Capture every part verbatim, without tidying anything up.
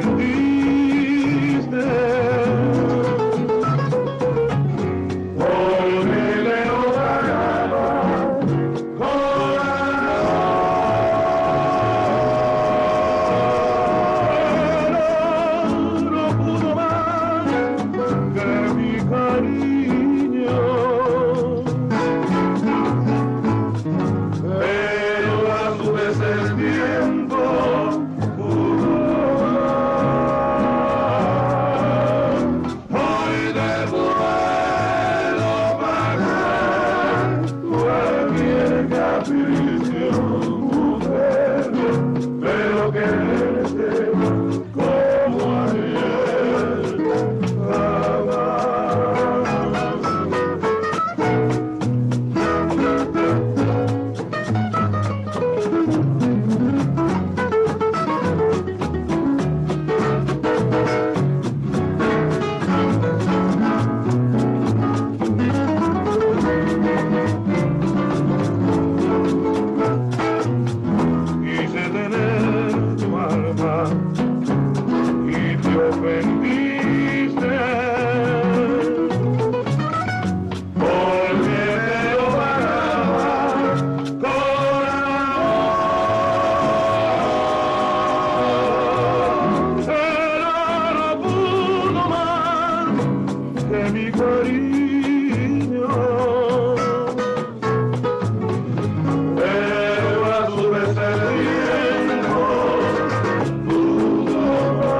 ofendiste. Porque le no pagaba corazón. No pudo más que mi cariño. Pero a su vez el tiempo pudo más. Hoy te puedo pagar cualquier capricho, mujer, pero quererte como ayer jamás. Quise tener tu alma y te ofendiste. Porque te lo pagaba corazón. Pero no pudo más que mi cariño. Pero a su vez el tiempo pudo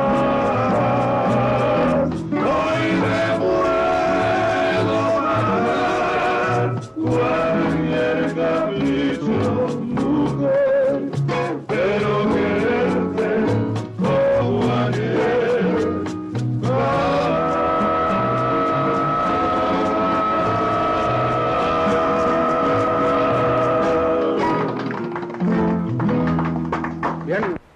más. Hoy te puedo pagar cualquier capricho, mujer, pero quererte como ayer jamás. Bien.